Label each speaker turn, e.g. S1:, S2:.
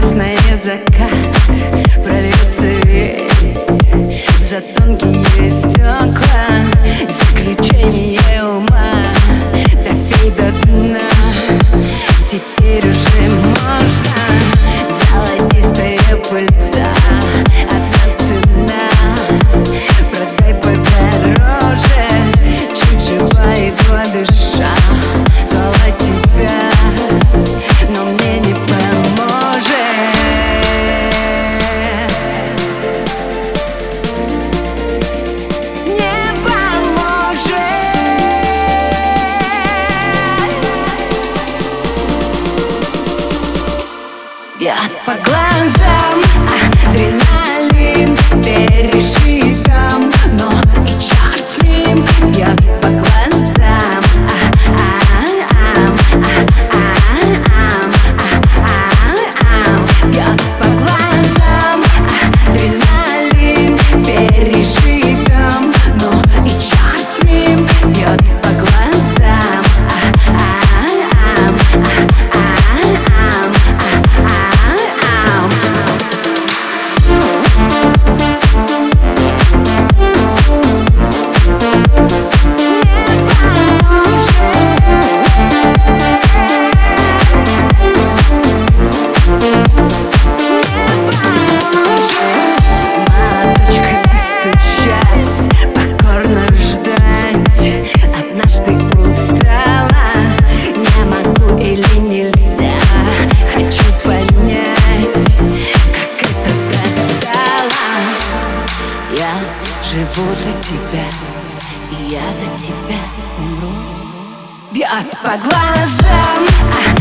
S1: Красный закат прольется весь за тонкие стекла. Заключение ума допей до дна. Теперь уже можно. Золотистая пыльца, одна цена. Продай подороже, чуть жива, едва дыша. Звала тебя, но мне не поможет. Не поможет. Бьет по глазам адреналин, пережитом, но и черт с ним. Бьет по глазам бьет по глазам адреналин, пережитом, но и черт с ним. Бьет по глазам покорно ждать. Однажды устала, не могу или нельзя. Хочу понять, как это достало. Я живу для тебя, и я за тебя умру. Бьет по глазам